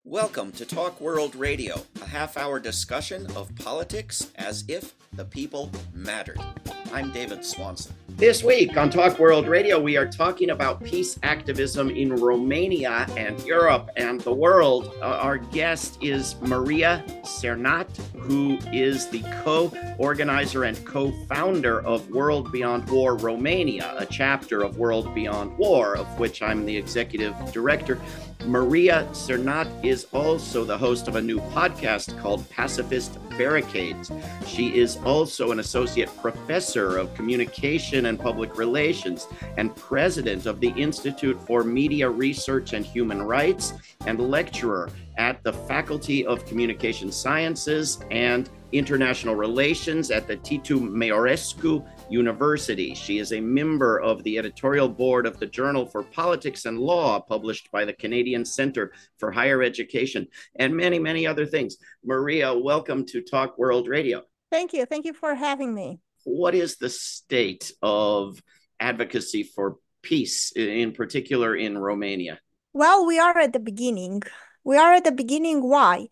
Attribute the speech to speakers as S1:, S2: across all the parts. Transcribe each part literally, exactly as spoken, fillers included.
S1: Welcome to Talk World Radio, a half-hour discussion of politics as if the people mattered. I'm David Swanson. This week on Talk World Radio, we are talking about peace activism in Romania and Europe and the world. Uh, our guest is Maria Cernat, who is the co-organizer and co-founder of World Beyond War Romania, a chapter of World Beyond War, of which I'm the executive director. Maria Cernat is also the host of a new podcast called Pacifist Barricades. She is also an associate professor of communication and public relations and president of the Institute for Media Research and Human Rights and lecturer at the Faculty of Communication Sciences and International Relations at the Titu Maiorescu University. She is a member of the editorial board of the Journal for Politics and Law, published by the Canadian Centre for Higher Education, and many, many other things. Maria, welcome to Talk World Radio.
S2: Thank you. Thank you for having me.
S1: What is the state of advocacy for peace, in particular in Romania?
S2: Well, we are at the beginning. We are at the beginning. Why?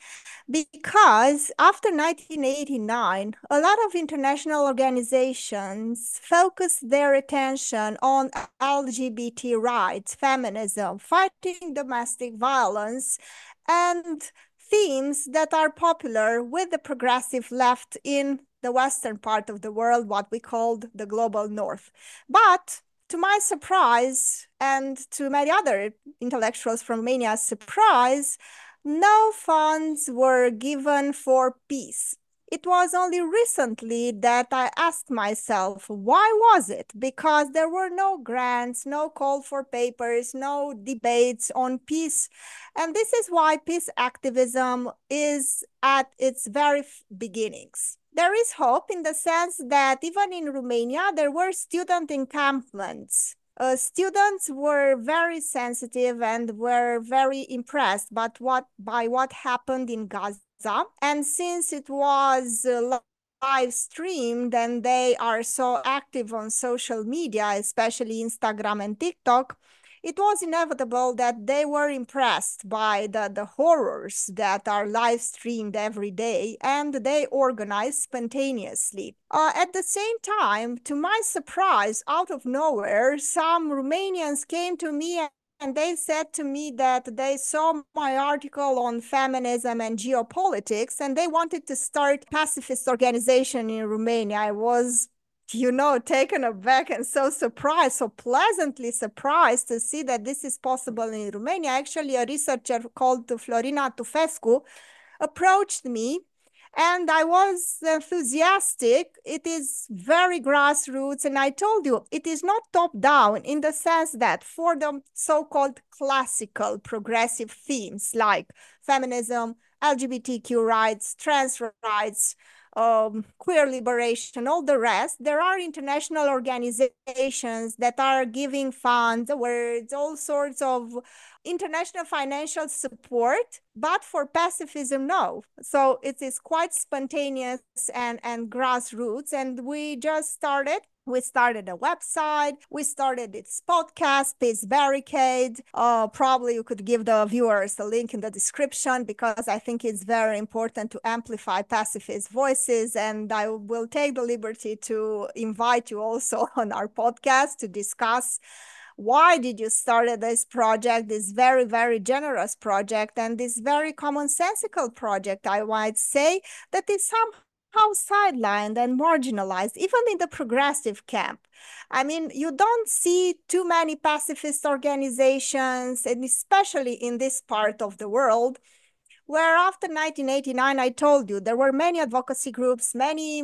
S2: Because after nineteen eighty-nine, a lot of international organizations focused their attention on L G B T rights, feminism, fighting domestic violence, and themes that are popular with the progressive left in the western part of the world, what we called the global north. But to my surprise, and to many other intellectuals from Romania's surprise, no funds were given for peace. It was only recently that I asked myself, why was it? Because there were no grants, no call for papers, no debates on peace. And this is why peace activism is at its very beginnings. There is hope in the sense that even in Romania, there were student encampments. Uh, students were very sensitive and were very impressed by what, by what happened in Gaza. And since it was uh, live streamed and they are so active on social media, especially Instagram and TikTok, it was inevitable that they were impressed by the, the horrors that are live streamed every day, and they organized spontaneously. Uh, at the same time, to my surprise, out of nowhere, some Romanians came to me and they said to me that they saw my article on feminism and geopolitics, and they wanted to start pacifist organization in Romania. I was you know, taken aback and so surprised, so pleasantly surprised to see that this is possible in Romania. Actually, a researcher called Florina Tufescu approached me and I was enthusiastic. It is very grassroots. And I told you, it is not top down in the sense that for the so-called classical progressive themes like feminism, L G B T Q rights, trans rights, Um, queer liberation, all the rest, there are international organizations that are giving funds, awards, all sorts of international financial support, but for pacifism, no. So it is quite spontaneous and, and grassroots, and we just started. We started a website, we started this podcast, Peace Barricade. Uh, probably you could give the viewers a link in the description because I think it's very important to amplify pacifist voices. And I will take the liberty to invite you also on our podcast to discuss why did you start this project, this very, very generous project, and this very commonsensical project, I might say, that is somehow how sidelined and marginalized, even in the progressive camp. I mean, you don't see too many pacifist organizations, and especially in this part of the world, where after nineteen eighty-nine, I told you, there were many advocacy groups, many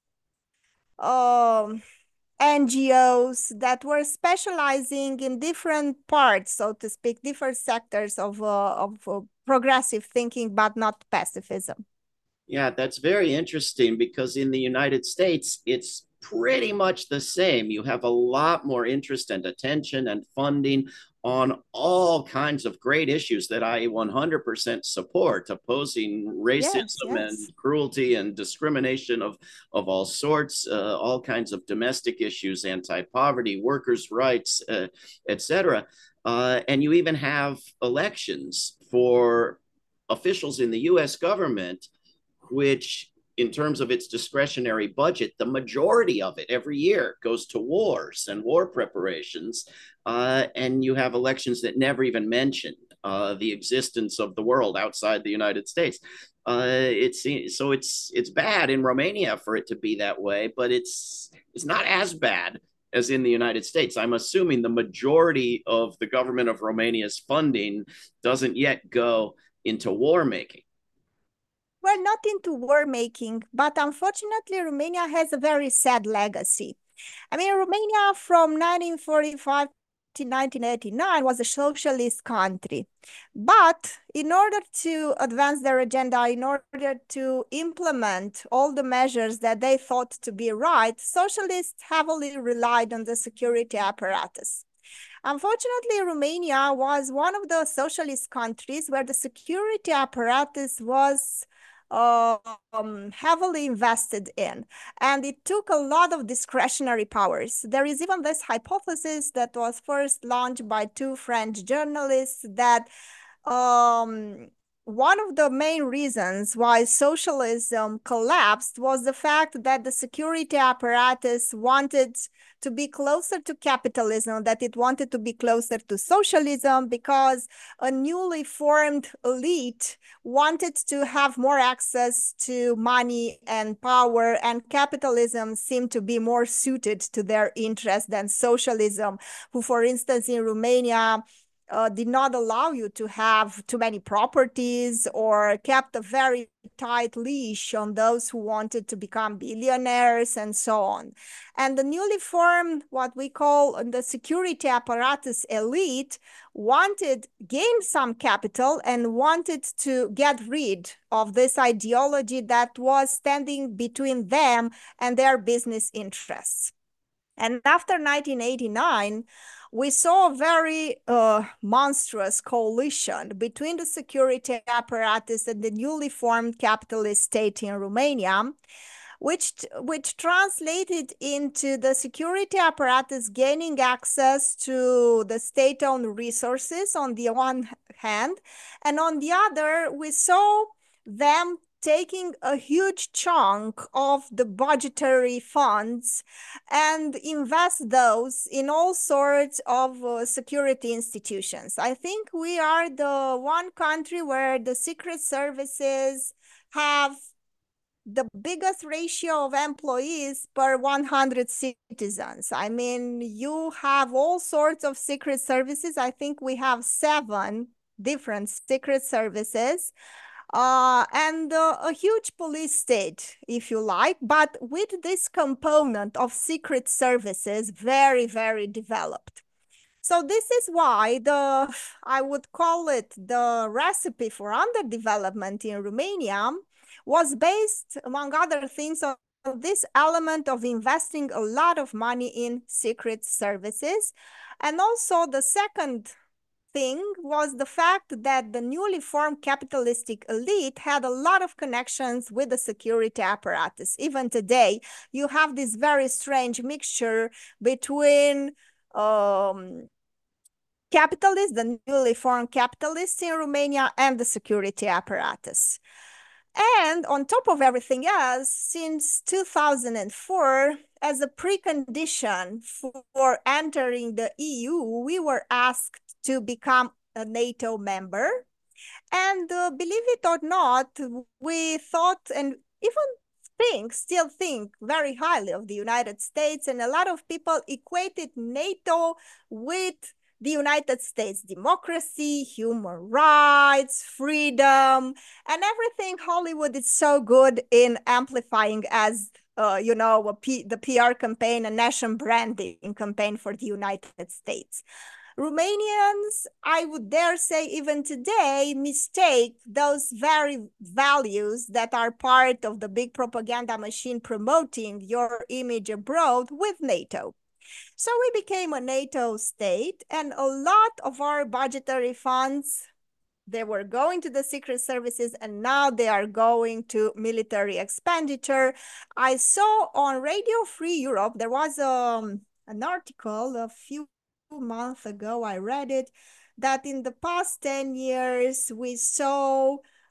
S2: um, N G Os that were specializing in different parts, so to speak, different sectors of, uh, of uh, progressive thinking, but not pacifism.
S1: Yeah, that's very interesting because in the United States, it's pretty much the same. You have a lot more interest and attention and funding on all kinds of great issues that I one hundred percent support, opposing racism yes, yes. and cruelty and discrimination of, of all sorts, uh, all kinds of domestic issues, anti-poverty, workers' rights, uh, et cetera. Uh, and you even have elections for officials in the U S government, which in terms of its discretionary budget, the majority of it every year goes to wars and war preparations. Uh, and you have elections that never even mention uh, the existence of the world outside the United States. Uh, it's so it's it's bad in Romania for it to be that way, but it's it's not as bad as in the United States. I'm assuming the majority of the government of Romania's funding doesn't yet go into war making.
S2: We're not into war making, but unfortunately, Romania has a very sad legacy. I mean, Romania from nineteen forty-five to nineteen eighty-nine was a socialist country. But in order to advance their agenda, in order to implement all the measures that they thought to be right, socialists heavily relied on the security apparatus. Unfortunately, Romania was one of the socialist countries where the security apparatus was um, heavily invested in, and it took a lot of discretionary powers. There is even this hypothesis that was first launched by two French journalists that um, one of the main reasons why socialism collapsed was the fact that the security apparatus wanted to be closer to capitalism, that it wanted to be closer to socialism, because a newly formed elite wanted to have more access to money and power, and capitalism seemed to be more suited to their interests than socialism, who, for instance, in Romania, Uh, did not allow you to have too many properties, or kept a very tight leash on those who wanted to become billionaires and so on. And the newly formed, what we call the security apparatus elite, wanted, gain some capital and wanted to get rid of this ideology that was standing between them and their business interests. And after nineteen eighty-nine, we saw a very uh, monstrous coalition between the security apparatus and the newly formed capitalist state in Romania, which, which translated into the security apparatus gaining access to the state-owned resources on the one hand, and on the other, we saw them taking a huge chunk of the budgetary funds and invest those in all sorts of uh, security institutions. I think we are the one country where the secret services have the biggest ratio of employees per one hundred citizens. I mean, you have all sorts of secret services. I think we have seven different secret services. Uh, and uh, a huge police state, if you like, but with this component of secret services very, very developed. So this is why the, I would call it the recipe for underdevelopment in Romania was based, among other things, on this element of investing a lot of money in secret services. And also the second thing was the fact that the newly formed capitalistic elite had a lot of connections with the security apparatus. Even today, you have this very strange mixture between um, capitalists, the newly formed capitalists in Romania, and the security apparatus. And on top of everything else, since two thousand four, as a precondition for entering the E U, we were asked to become a NATO member. And uh, believe it or not, we thought and even think, still think very highly of the United States. And a lot of people equated NATO with the United States democracy, human rights, freedom, and everything Hollywood is so good in amplifying as, uh, you know, a P the P R campaign, a nation branding campaign for the United States. Romanians, I would dare say even today, mistake those very values that are part of the big propaganda machine promoting your image abroad with NATO. So we became a NATO state, and a lot of our budgetary funds, they were going to the secret services, and now they are going to military expenditure. I saw on Radio Free Europe, there was um, an article a few months ago, I read it, that in the past ten years, we saw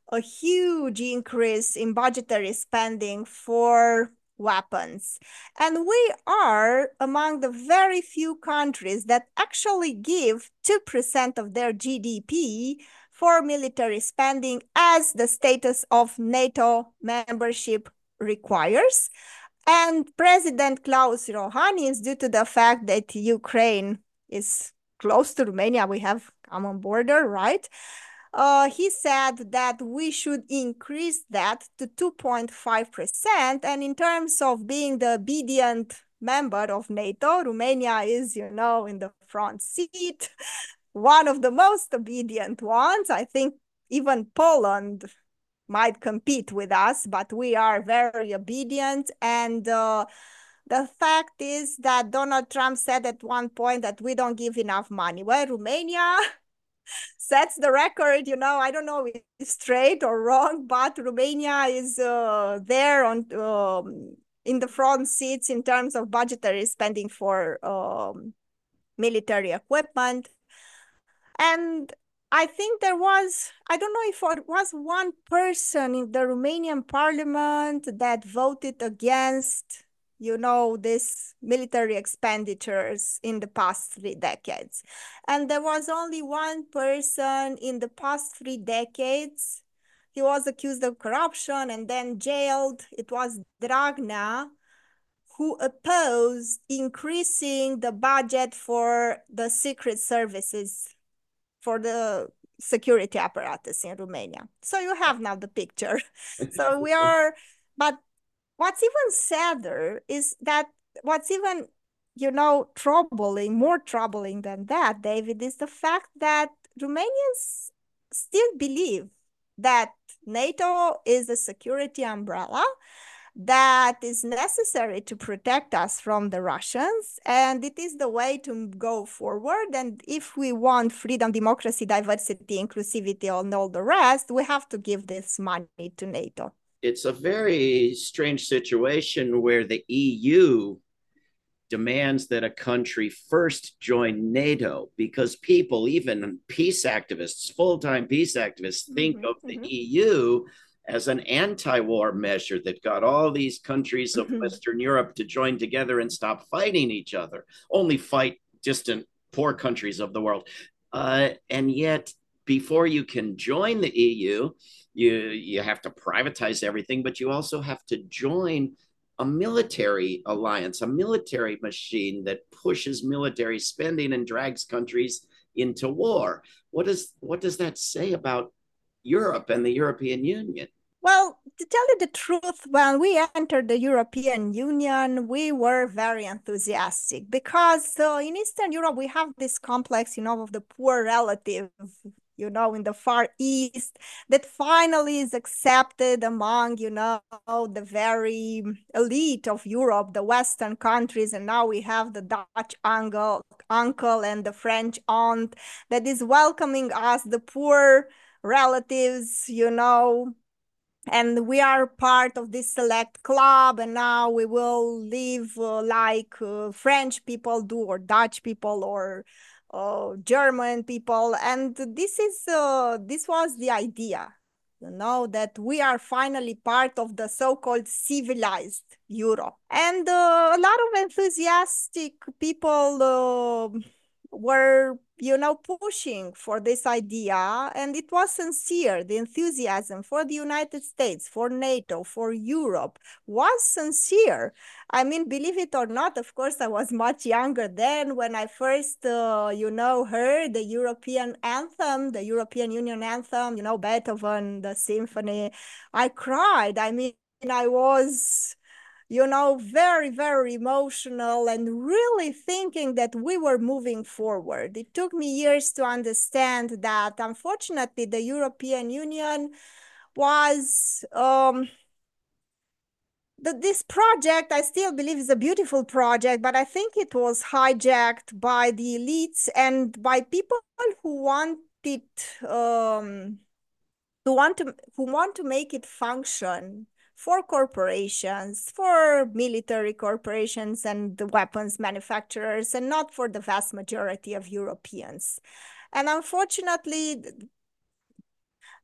S2: a huge increase in budgetary spending for weapons. And we are among the very few countries that actually give two percent of their G D P for military spending, as the status of NATO membership requires. And President Klaus Rouhani, due to the fact that Ukraine is close to Romania, we have common border, right? Uh, he said that we should increase that to two point five percent. And in terms of being the obedient member of NATO, Romania is, you know, in the front seat, one of the most obedient ones. I think even Poland might compete with us, but we are very obedient. And uh, the fact is that Donald Trump said at one point that we don't give enough money. Well, Romania sets the record, you know, I don't know if it's straight or wrong, but Romania is uh, there on um, in the front seats in terms of budgetary spending for um, military equipment. And I think there was, I don't know if it was one person in the Romanian parliament that voted against, you know, these military expenditures in the past three decades. And there was only one person in the past three decades. He was accused of corruption and then jailed. It was Dragnea, who opposed increasing the budget for the secret services, for the security apparatus in Romania. So you have now the picture. So we are, but what's even sadder is that what's even, you know, troubling, more troubling than that, David, is the fact that Romanians still believe that NATO is a security umbrella that is necessary to protect us from the Russians, and it is the way to go forward. And if we want freedom, democracy, diversity, inclusivity, and all the rest, we have to give this money to NATO.
S1: It's a very strange situation where the E U demands that a country first join NATO, because people, even peace activists, full-time peace activists, think mm-hmm, of the mm-hmm. E U as an anti-war measure that got all these countries of mm-hmm. Western Europe to join together and stop fighting each other, only fight distant, poor countries of the world. Uh, and yet, before you can join the E U, you, you have to privatize everything, but you also have to join a military alliance, a military machine that pushes military spending and drags countries into war. What does, what does that say about Europe and the European Union?
S2: Well, to tell you the truth, when we entered the European Union, we were very enthusiastic because uh, in Eastern Europe, we have this complex, you know, of the poor relative, you know, in the Far East, that finally is accepted among, you know, the very elite of Europe, the Western countries. And now we have the Dutch uncle, uncle and the French aunt that is welcoming us, the poor relatives, you know, and we are part of this select club, and now we will live uh, like uh, French people do, or Dutch people, or uh, German people. And this is uh, this was the idea, you know, that we are finally part of the so-called civilized Europe. And uh, a lot of enthusiastic people uh, were, you know, pushing for this idea, and it was sincere. The enthusiasm for the United States, for NATO, for Europe was sincere. I mean, believe it or not, of course, I was much younger then when I first, uh, you know, heard the European anthem, the European Union anthem, you know, Beethoven, the symphony. I cried. I mean, I was, you know, very, very emotional and really thinking that we were moving forward. It took me years to understand that, unfortunately, the European Union was, um, the, this project, I still believe, is a beautiful project, but I think it was hijacked by the elites and by people who wanted, um, who want to, who want to make it function for corporations, for military corporations and the weapons manufacturers, and not for the vast majority of Europeans. And unfortunately,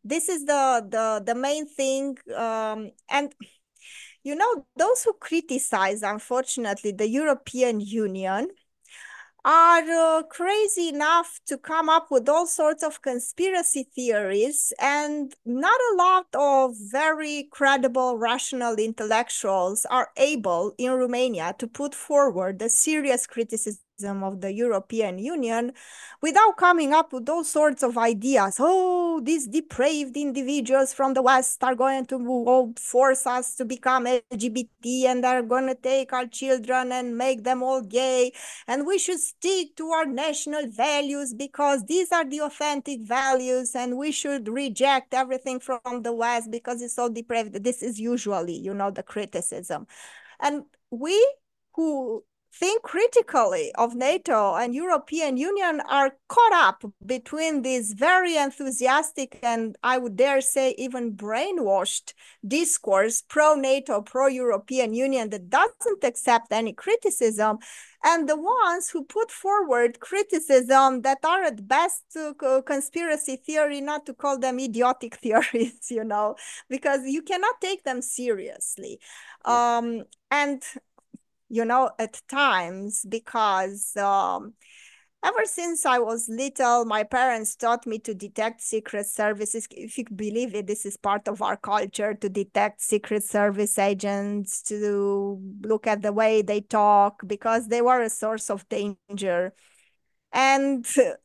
S2: this is the the the main thing. Um, and you know, those who criticize, unfortunately, the European Union are uh, crazy enough to come up with all sorts of conspiracy theories, and not a lot of very credible, rational intellectuals are able in Romania to put forward the serious criticism of the European Union without coming up with all sorts of ideas. Oh, these depraved individuals from the West are going to force us to become L G B T, and are going to take our children and make them all gay, and we should stick to our national values because these are the authentic values, and we should reject everything from the West because it's so depraved. This is usually, you know, the criticism. And we who think critically of NATO and European Union are caught up between this very enthusiastic and, I would dare say, even brainwashed discourse pro-NATO, pro-European Union that doesn't accept any criticism, and the ones who put forward criticism that are at best uh, conspiracy theory, not to call them idiotic theories, you know, because you cannot take them seriously. Yeah. Um, and you know, at times, because um, ever since I was little, my parents taught me to detect secret services. If you believe it, this is part of our culture, to detect secret service agents, to look at the way they talk, because they were a source of danger. And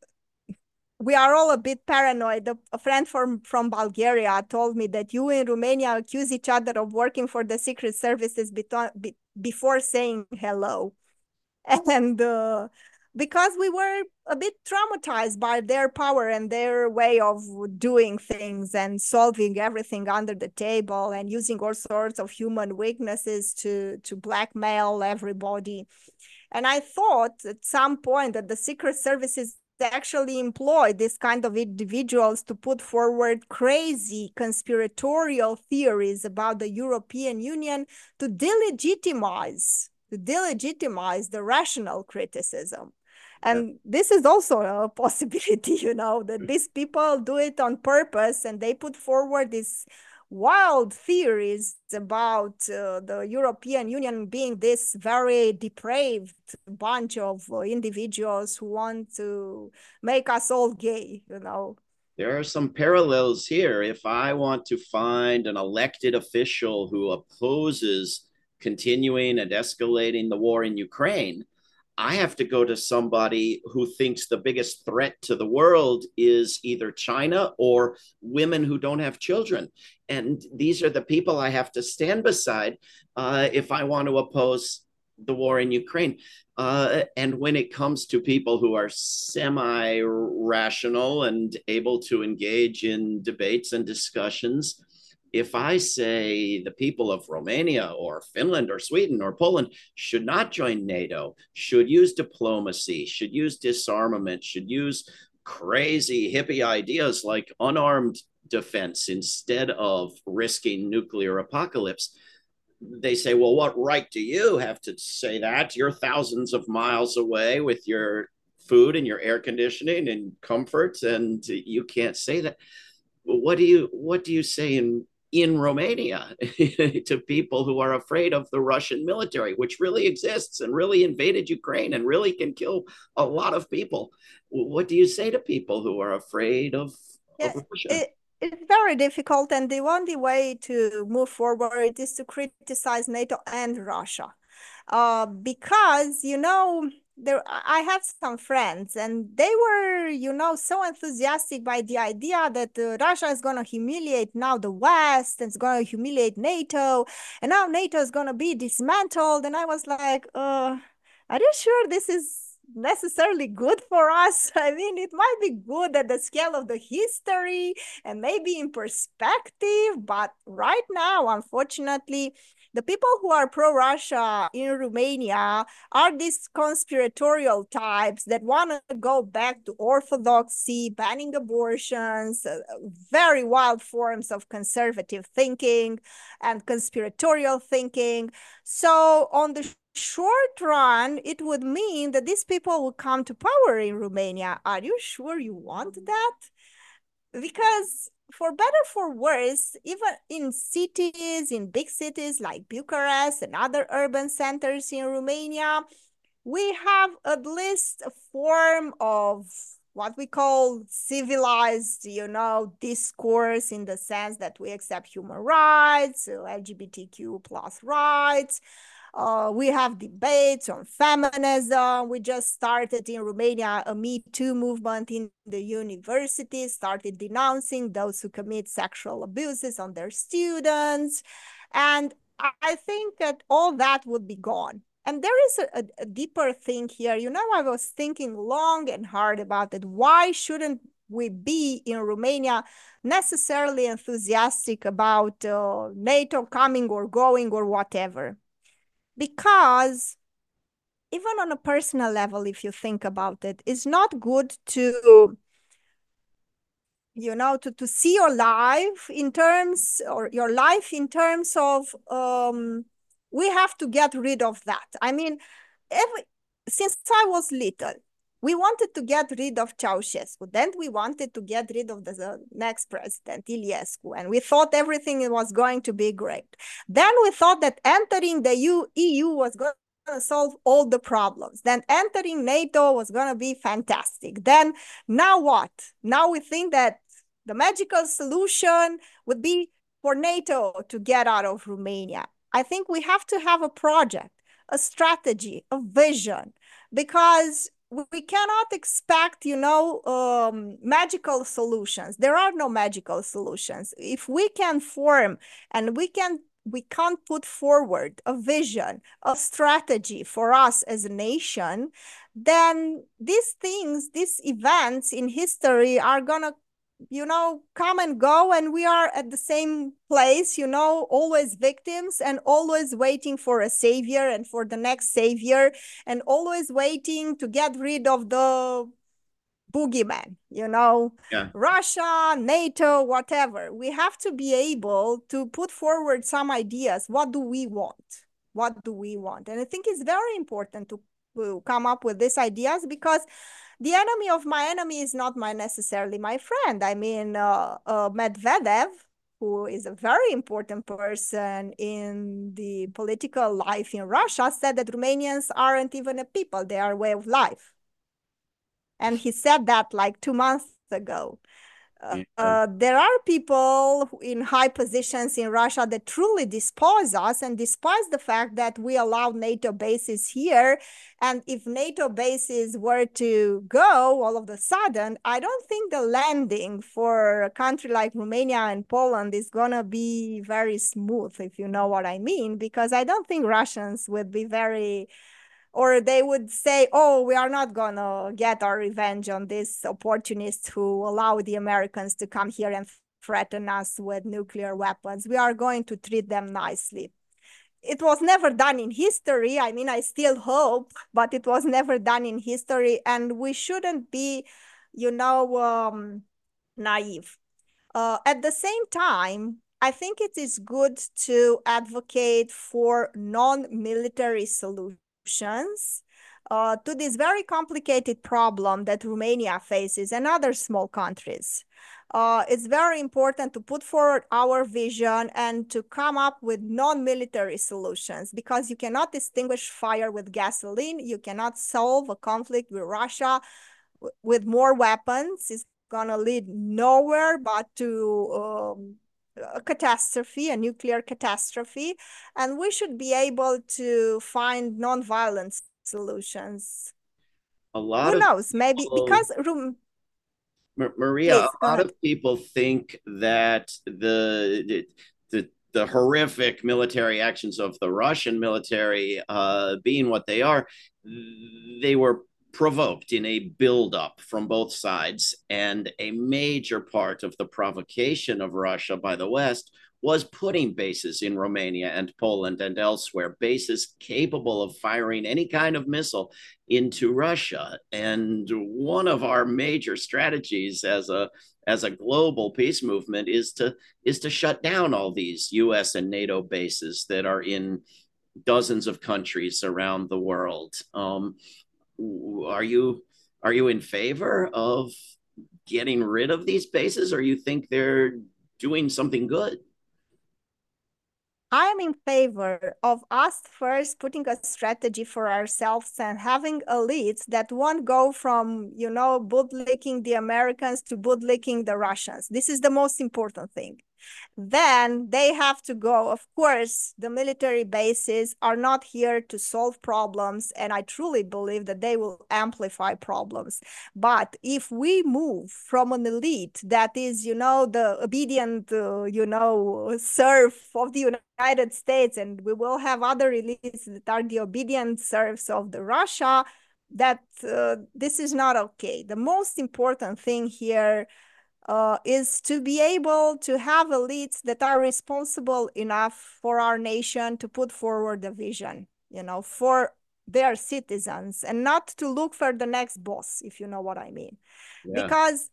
S2: we are all a bit paranoid. A friend from, from Bulgaria told me that you in Romania accuse each other of working for the secret services be before saying hello. And uh, because we were a bit traumatized by their power and their way of doing things and solving everything under the table and using all sorts of human weaknesses to, to blackmail everybody. And I thought at some point that the secret services actually employ this kind of individuals to put forward crazy conspiratorial theories about the European Union to delegitimize, to delegitimize the rational criticism. And yeah. This is also a possibility, you know, that these people do it on purpose, and they put forward this wild theories about uh, the European Union being this very depraved bunch of uh, individuals who want to make us all gay, you know.
S1: There are some parallels here. If I want to find an elected official who opposes continuing and escalating the war in Ukraine, I have to go to somebody who thinks the biggest threat to the world is either China or women who don't have children. And these are the people I have to stand beside uh, if I want to oppose the war in Ukraine. Uh, and when it comes to people who are semi-rational and able to engage in debates and discussions, if I say the people of Romania or Finland or Sweden or Poland should not join NATO, should use diplomacy, should use disarmament, should use crazy hippie ideas like unarmed defense instead of risking nuclear apocalypse, they say, well, what right do you have to say that? You're thousands of miles away with your food and your air conditioning and comfort, and you can't say that. What do you what do you say in in Romania to people who are afraid of the Russian military, which really exists and really invaded Ukraine and really can kill a lot of people? What do you say to people who are afraid of,
S2: yeah,
S1: of Russia?
S2: It, it's very difficult, and the only way to move forward is to criticize NATO and Russia. Uh, because, you know, there I have some friends, and they were, you know, so enthusiastic by the idea that uh, Russia is going to humiliate now the West, and it's going to humiliate NATO, and now NATO is going to be dismantled. And I was like, uh, are you sure this is necessarily good for us? I mean, it might be good at the scale of the history and maybe in perspective, but right now, unfortunately, the people who are pro-Russia in Romania are these conspiratorial types that want to go back to orthodoxy, banning abortions, uh, very wild forms of conservative thinking and conspiratorial thinking. So on the short run, it would mean that these people will come to power in Romania. Are you sure you want that? Because for better for worse, even in cities, in big cities like Bucharest and other urban centers in Romania, we have at least a form of what we call civilized, you know, discourse, in the sense that we accept human rights, L G B T Q plus rights. Uh, we have debates on feminism. We just started in Romania a Me Too movement in the universities, started denouncing those who commit sexual abuses on their students. And I think that all that would be gone. And there is a, a, deeper thing here. You know, I was thinking long and hard about it. Why shouldn't we be in Romania necessarily enthusiastic about uh, NATO coming or going or whatever? Because even on a personal level, if you think about it, it's not good to, you know, to, to see your life in terms, or your life in terms of, um, we have to get rid of that. I mean, every, since I was little, we wanted to get rid of Ceausescu. Then we wanted to get rid of the, the next president, Iliescu, and we thought everything was going to be great. Then we thought that entering the E U was going to solve all the problems. Then entering NATO was going to be fantastic. Then now what? Now we think that the magical solution would be for NATO to get out of Romania. I think we have to have a project, a strategy, a vision, because we cannot expect, you know, um, magical solutions. There are no magical solutions. If we can form and we can we can't put forward a vision, a strategy for us as a nation, then these things, these events in history are gonna, you know, come and go, and we are at the same place, you know, always victims and always waiting for a savior and for the next savior, and always waiting to get rid of the boogeyman, you know,
S1: Yeah.
S2: Russia, NATO, whatever. We have to be able to put forward some ideas. What do we want? What do we want? And I think it's very important to, to come up with these ideas, because the enemy of my enemy is not my necessarily my friend. I mean, uh, uh, Medvedev, who is a very important person in the political life in Russia, said that Romanians aren't even a people, they are a way of life. And he said that like two months ago. Uh,
S1: Yeah.
S2: uh, there are people in high positions in Russia that truly despise us and despise the fact that we allow NATO bases here. And if NATO bases were to go all of a sudden, I don't think the landing for a country like Romania and Poland is going to be very smooth, if you know what I mean, because I don't think Russians would be very, or they would say, oh, we are not going to get our revenge on these opportunists who allow the Americans to come here and threaten us with nuclear weapons. We are going to treat them nicely. It was never done in history. I mean, I still hope, but it was never done in history. And we shouldn't be, you know, um, naive. Uh, at the same time, I think it is good to advocate for non-military solutions uh, to this very complicated problem that Romania faces and other small countries. Uh, it's very important to put forward our vision and to come up with non-military solutions, because you cannot distinguish fire with gasoline. You cannot solve a conflict with Russia with more weapons. It's gonna lead nowhere but to um, a catastrophe, a nuclear catastrophe. And we should be able to find non-violent solutions.
S1: A lot
S2: Who
S1: of
S2: knows? Maybe
S1: people,
S2: because room.
S1: Maria,
S2: Please
S1: a
S2: go
S1: lot
S2: ahead.
S1: of people think that the the the horrific military actions of the Russian military, uh, being what they are, they were provoked in a buildup from both sides. And a major part of the provocation of Russia by the West was putting bases in Romania and Poland and elsewhere, bases capable of firing any kind of missile into Russia. And one of our major strategies as a as a global peace movement is to is to shut down all these U S and NATO bases that are in dozens of countries around the world. Um, are you are you in favor of getting rid of these bases, or you think they're doing something good?
S2: I'm in favor of us first putting a strategy for ourselves and having elites that won't go from, you know, bootlicking the Americans to bootlicking the Russians. This is the most important thing. Then they have to go. Of course, the military bases are not here to solve problems, and I truly believe that they will amplify problems. But if we move from an elite that is, you know, the obedient, uh, you know, serf of the United States, and we will have other elites that are the obedient serfs of the Russia, that uh, this is not okay. The most important thing here uh, is to be able to have elites that are responsible enough for our nation to put forward a vision, you know, for their citizens, and not to look for the next boss, if you know what I mean. Yeah. Because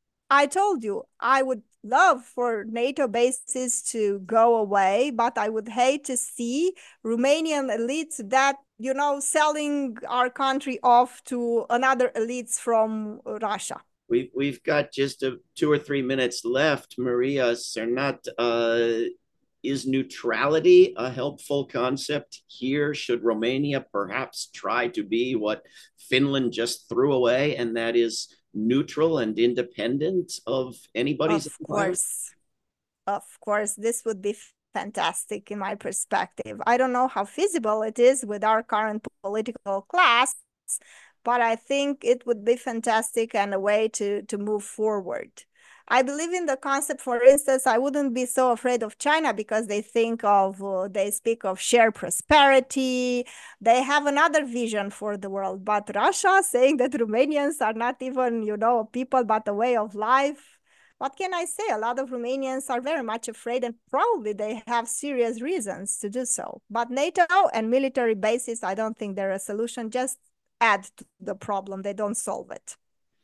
S2: I told you, I would love for NATO bases to go away, but I would hate to see Romanian elites that, you know, selling our country off to another elites from Russia.
S1: We've, we've got just a, two or three minutes left. Maria Cernat, uh, is neutrality a helpful concept here? Should Romania perhaps try to be what Finland just threw away, and that is neutral and independent of anybody's
S2: Of course. Of course, this would be fantastic in my perspective. I don't know how feasible it is with our current political class, but I think it would be fantastic and a way to, to move forward. I believe in the concept, for instance, I wouldn't be so afraid of China because they think of, uh, they speak of shared prosperity. They have another vision for the world. But Russia saying that Romanians are not even, you know, people, but a way of life. What can I say? A lot of Romanians are very much afraid, and probably they have serious reasons to do so. But NATO and military bases, I don't think they're a solution. Just add to the problem. They don't solve it.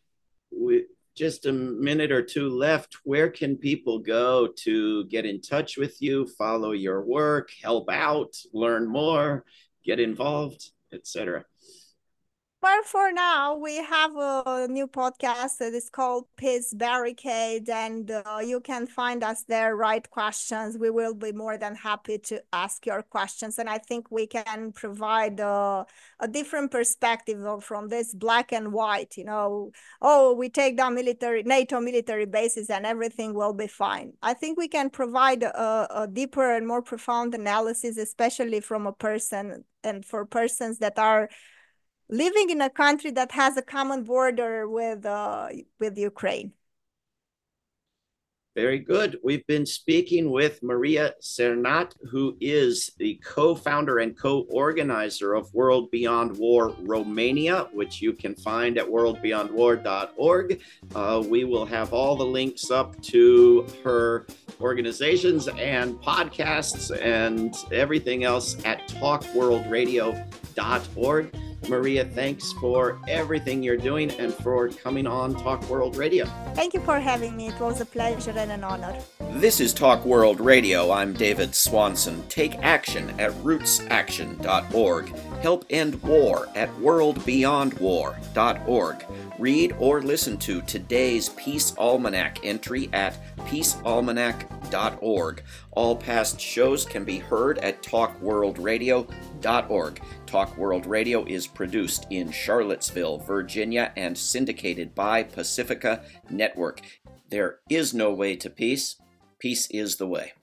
S1: We, just a minute or two left. Where can people go to get in touch with you, follow your work, help out, learn more, get involved, et cetera?
S2: Well, for now, we have a new podcast that is called Peace Barricade, and uh, you can find us there, write questions. We will be more than happy to ask your questions, and I think we can provide uh, a different perspective from this black and white, you know, oh, we take down military, NATO military bases and everything will be fine. I think we can provide a, a deeper and more profound analysis, especially from a person and for persons that are living in a country that has a common border with uh, with Ukraine.
S1: Very good. We've been speaking with Maria Cernat, who is the co-founder and co-organizer of World Beyond War Romania, which you can find at world beyond war dot org. Uh, we will have all the links up to her organizations and podcasts and everything else at talk world radio dot org. Maria, thanks for everything you're doing and for coming on Talk World Radio.
S2: Thank you for having me. It was a pleasure and an honor.
S1: This is Talk World Radio. I'm David Swanson. Take action at roots action dot org. Help end war at world beyond war dot org. Read or listen to today's Peace Almanac entry at peace almanac dot org. All past shows can be heard at talk world radio dot org. Talk World Radio is produced in Charlottesville, Virginia, and syndicated by Pacifica Network. There is no way to peace. Peace is the way.